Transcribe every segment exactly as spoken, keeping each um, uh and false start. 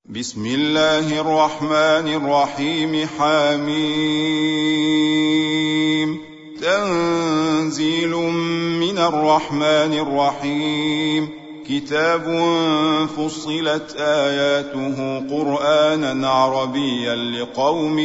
بسم الله الرحمن الرحيم. حميم. تنزيل من الرحمن الرحيم. كتاب فصلت آياته قرآنا عربيا لقوم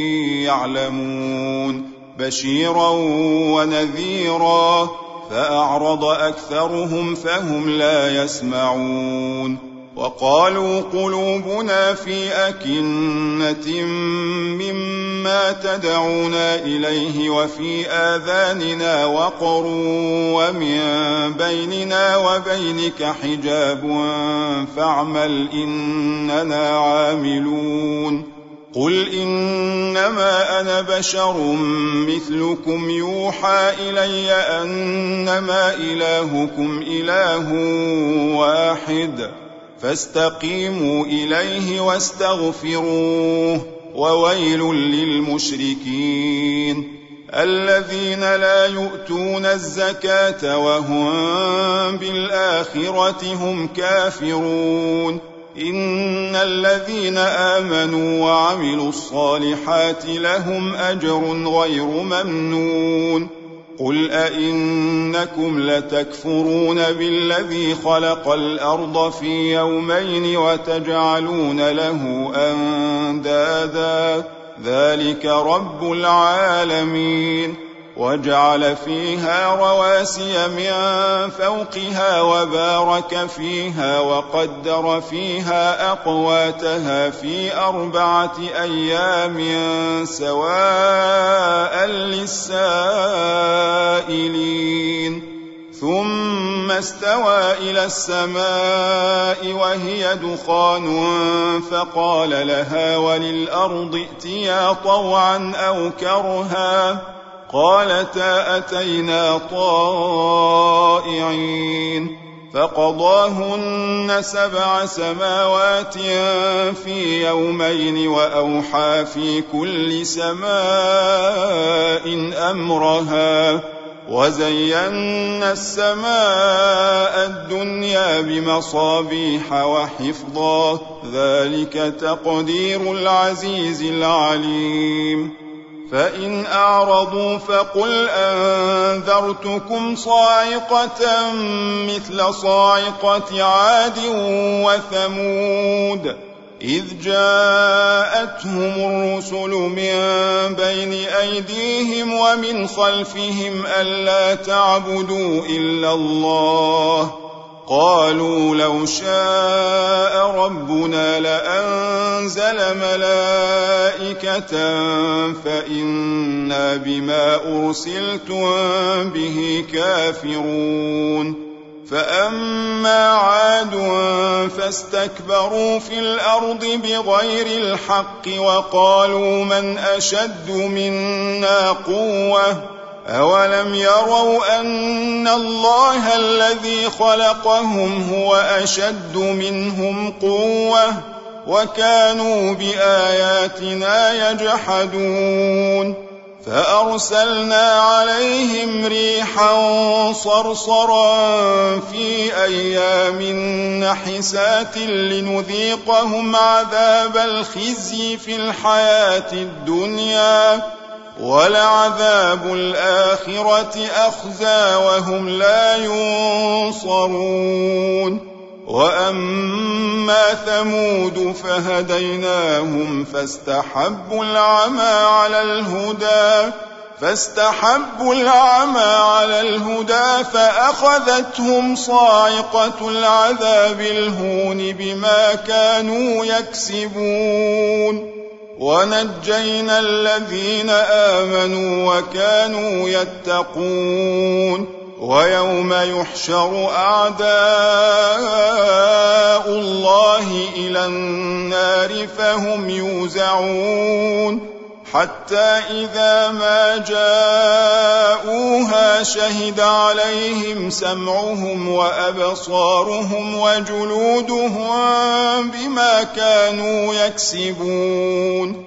يعلمون بشيرا ونذيرا فأعرض أكثرهم فهم لا يسمعون. وقالوا قلوبنا في أكنة مما تدعونا إليه وفي آذاننا وقر ومن بيننا وبينك حجاب فاعمل إننا عاملون. قل إنما أنا بشر مثلكم يوحى إلي أنما إلهكم إله واحد فاستقيموا إليه واستغفروه وويل للمشركين الذين لا يؤتون الزكاة وهم بالآخرة هم كافرون. إن الذين آمنوا وعملوا الصالحات لهم أجر غير ممنون. قل أئنكم لتكفرون بالذي خلق الأرض في يومين وتجعلون له أندادا ذلك رب العالمين. وجعل فيها رواسي من فوقها وبارك فيها وقدر فيها أقواتها في أربعة أيام سواء للسائلين. ثم استوى إلى السماء وهي دخان فقال لها وللأرض ائتيا طوعا أو كرها قالتا أتينا طائعين. فقضاهن سبع سماوات في يومين وأوحى في كل سماء أمرها وزينا السماء الدنيا بمصابيح وحفظا ذلك تقدير العزيز العليم. فإن أعرضوا فقل أنذرتكم صاعقة مثل صاعقة عاد وثمود إذ جاءتهم الرسل من بين أيديهم ومن خلفهم ألا تعبدوا إلا الله قالوا لو شاء ربنا لأنزل ملائكة فإنا بما أرسلتم به كافرون. فأما عاد فاستكبروا في الأرض بغير الحق وقالوا من أشد منا قوة أولم يروا أن الله الذي خلقهم هو أشد منهم قوة وكانوا بآياتنا يجحدون. فأرسلنا عليهم ريحا صرصرا في أيام نحسات لنذيقهم عذاب الخزي في الحياة الدنيا ولعذاب الآخرة أخزى وهم لا ينصرون. وأما ثمود فهديناهم فاستحبوا العمى على الهدى فاستحبوا العمى على الهدى فأخذتهم صاعقة العذاب الهون بما كانوا يكسبون. ونجينا الذين آمنوا وكانوا يتقون. ويوم يحشر أعداء الله إلى النار فهم يوزعون حتى إذا ما جاءوها شهد عليهم سمعهم وأبصارهم وجلودهم بما كانوا يكسبون.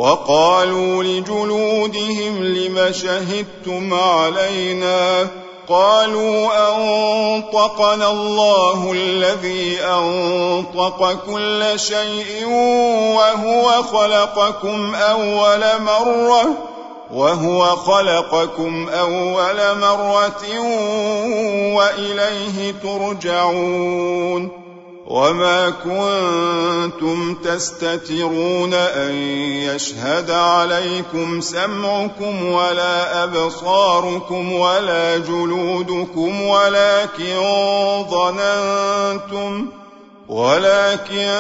وقالوا لجلودهم لم شهدتم علينا قالوا أنطقنا الله الذي أنطق كل شيء وهو خلقكم أول مرة وهو خلقكم أول مرة وإليه ترجعون وما كنتم تستترون أن يشهد عليكم سمعكم ولا أبصاركم ولا جلودكم ولكن ظننتم ولكن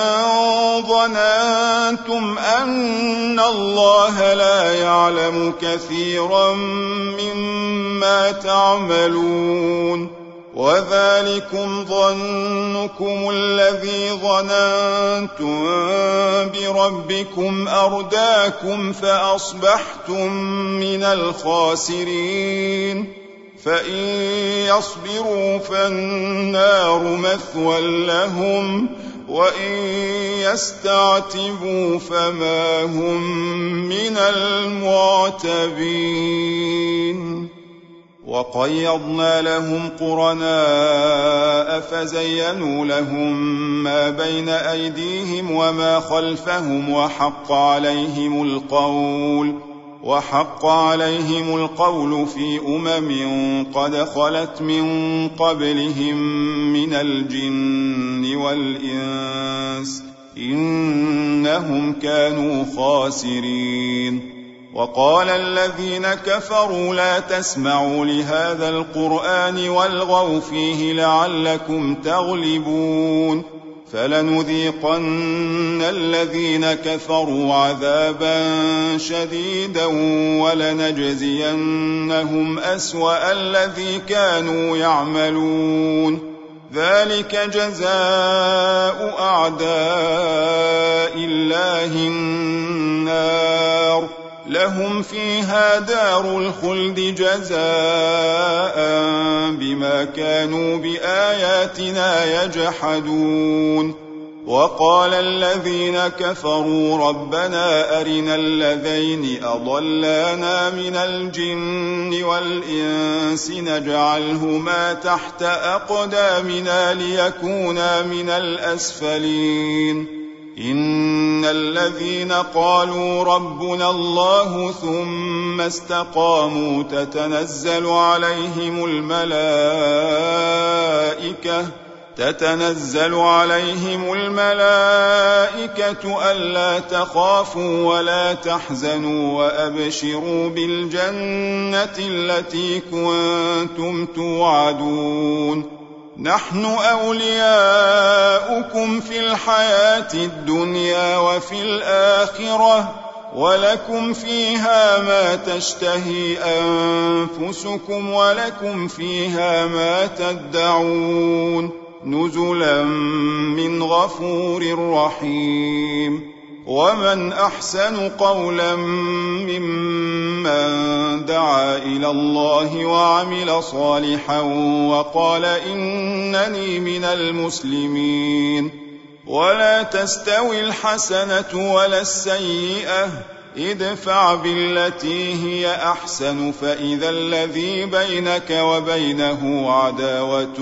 ظننتم أن الله لا يعلم كثيرا مما تعملون وذلكم ظنكم الذي ظننتم بربكم أرداكم فأصبحتم من الخاسرين فإن يصبروا فالنار مثوى لهم وإن يستعتبوا فما هم من المعتبين وقيضنا لهم قرناء فزينوا لهم ما بين أيديهم وما خلفهم وحق عليهم القول وحق عليهم القول في أمم قد خلت من قبلهم من الجن والإنس إنهم كانوا خاسرين وقال الذين كفروا لا تسمعوا لهذا القرآن والغوا فيه لعلكم تغلبون فلنذيقن الذين كفروا عذابا شديدا ولنجزينهم أسوأ الذي كانوا يعملون ذلك جزاء أعداء الله النار لهم فيها دار الخلد جزاء بما كانوا بآياتنا يجحدون وقال الذين كفروا ربنا أرنا الذين أضلانا من الجن والإنس نجعلهما تحت أقدامنا ليكونا من الأسفلين إن الذين قالوا ربنا الله ثم استقاموا تتنزل عليهم الملائكة تتنزل عليهم الملائكة ألا تخافوا ولا تحزنوا وأبشروا بالجنة التي كنتم توعدون نحن أولياؤكم في الحياة الدنيا وفي الآخرة ولكم فيها ما تشتهي أنفسكم ولكم فيها ما تدعون نزلا من غفور رحيم ومن أحسن قولا ممن دعا إلى الله وعمل صالحا وقال إنني من المسلمين ولا تستوي الحسنة ولا السيئة ادفع بالتي هي أحسن فإذا الذي بينك وبينه عداوة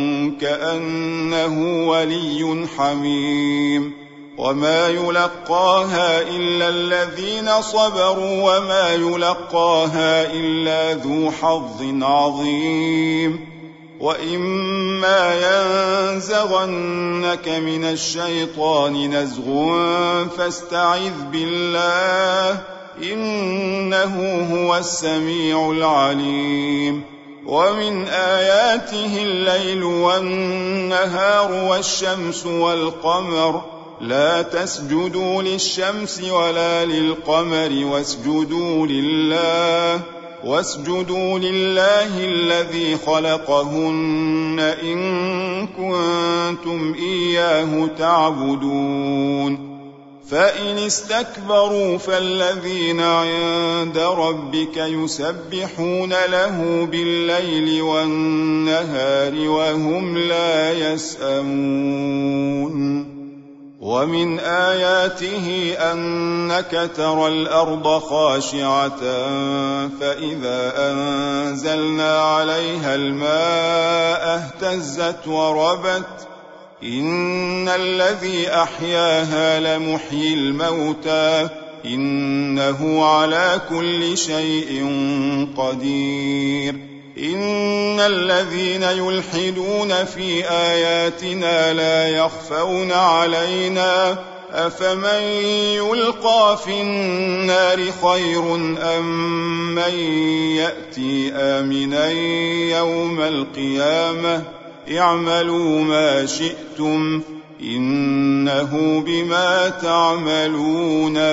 كأنه ولي حميم وما يلقاها إلا الذين صبروا وما يلقاها إلا ذو حظ عظيم وإما ينزغنك من الشيطان نزغ فاستعذ بالله إنه هو السميع العليم ومن آياته الليل والنهار والشمس والقمر لا تسجدوا للشمس ولا للقمر واسجدوا لله واسجدوا لله الذي خلقهن إن كنتم إياه تعبدون فإن استكبروا فالذين عند ربك يسبحون له بالليل والنهار وهم لا يسأمون ومن آياته أنك ترى الأرض خاشعة فإذا أنزلنا عليها الماء اهتزت وربت إن الذي أحياها لمحيي الموتى إنه على كل شيء قدير إن الذين يلحدون في آياتنا لا يخفون علينا أفمن يلقى في النار خير أم من يأتي آمنا يوم القيامة اعملوا ما شئتم إنه بما تعملون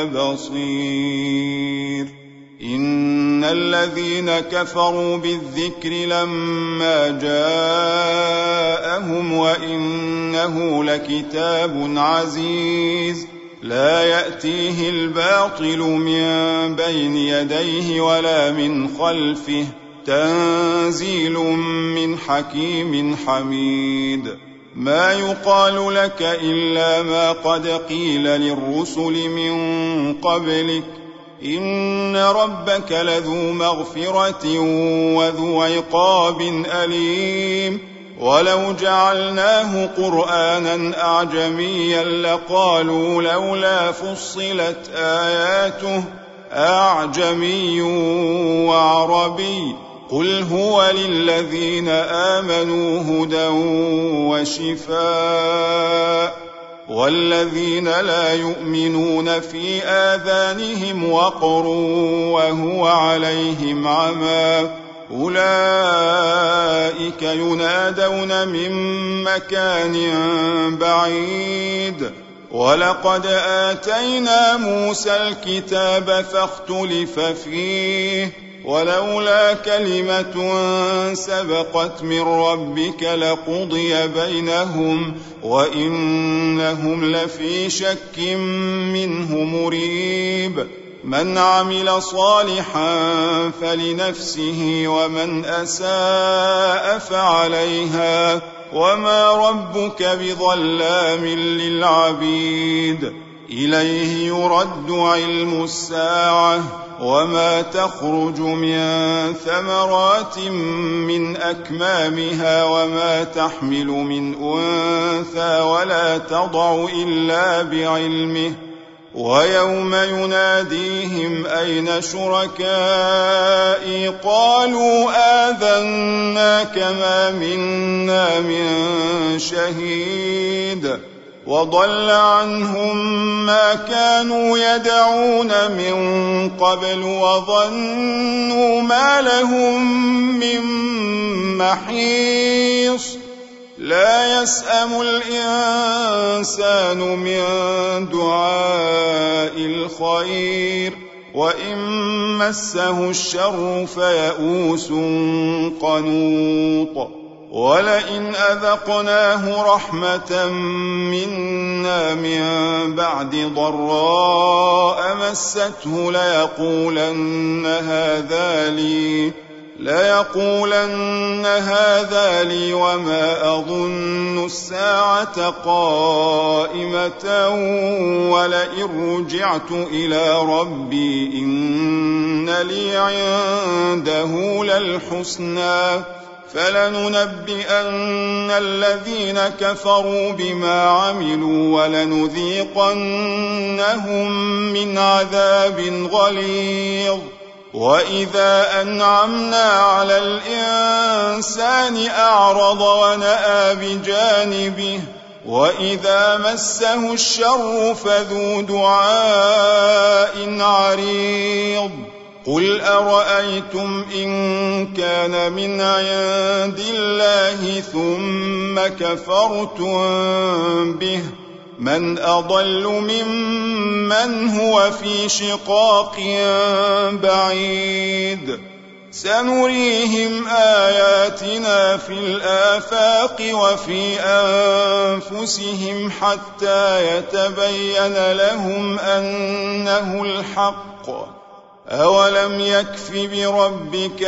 بصير إن الذين كفروا بالذكر لما جاءهم وإنه لكتاب عزيز لا يأتيه الباطل من بين يديه ولا من خلفه تنزيل من حكيم حميد ما يقال لك إلا ما قد قيل للرسل من قبلك إن ربك لذو مغفرة وذو عقاب أليم ولو جعلناه قرآنا أعجميا لقالوا لولا فصلت آياته أعجمي وعربي قل هو للذين آمنوا هدى وشفاء والذين لا يؤمنون في آذانهم وقر وهو عليهم عمى أولئك ينادون من مكان بعيد ولقد آتينا موسى الكتاب فاختلف فيه ولولا كلمة سبقت من ربك لقضي بينهم وإنهم لفي شك منه مريب من عمل صالحا فلنفسه ومن أساء فعليها وما ربك بظلام للعبيد إليه يرد علم الساعة وما تخرج من ثمرات من أكمامها وما تحمل من أنثى ولا تضع إلا بعلمه ويوم يناديهم أين شركائي قالوا آذناك ما منا من شهيد وضل عنهم ما كانوا يدعون من قبل وظنوا ما لهم من محيص لا يسأم الإنسان من دعاء الخير وإن مسه الشر فيئوس قنوط ولئن أذقناه رحمة منا من بعد ضراء مسته ليقولن هذا لي ليقولن هذا لي وما أظن الساعة قائمة ولئن رجعت إلى ربي إن لي عنده للحسنى فلننبئن الذين كفروا بما عملوا ولنذيقنهم من عذاب غليظ وإذا أنعمنا على الإنسان أعرض ونأى بجانبه وإذا مسه الشر فذو دعاء عريض قل أرأيتم إن كان من عند الله ثم كفرتم به من أضل ممن هو في شقاق بعيد سنريهم آياتنا في الآفاق وفي أنفسهم حتى يتبين لهم أنه الحق أولم يكف بربك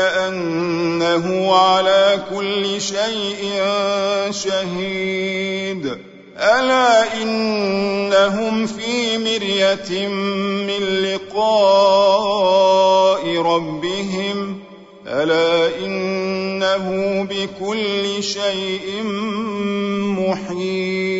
أنه على كل شيء شهيد ألا إنهم في مرية من لقاء ربهم ألا إنه بكل شيء محيط